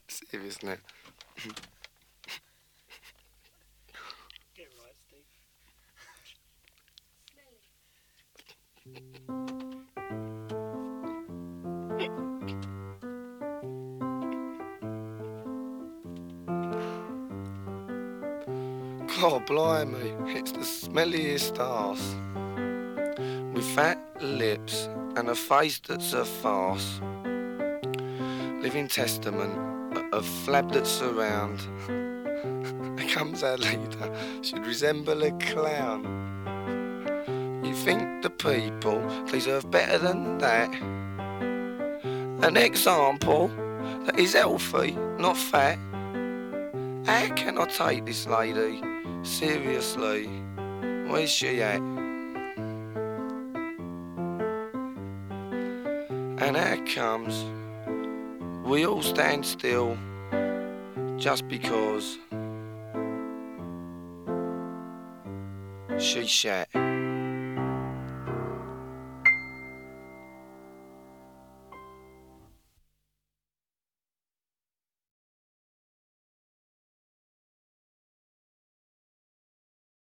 Serious now. Get it right, Steve. God blimey, it's the smelliest arse. With fat lips and a face that's a farce. Living testament of flab that's around. Here comes our leader, should resemble a clown. You think the people deserve better than that? An example that is healthy, not fat. How can I take this lady seriously? Where's she at? And how comes we all stand still just because she shat?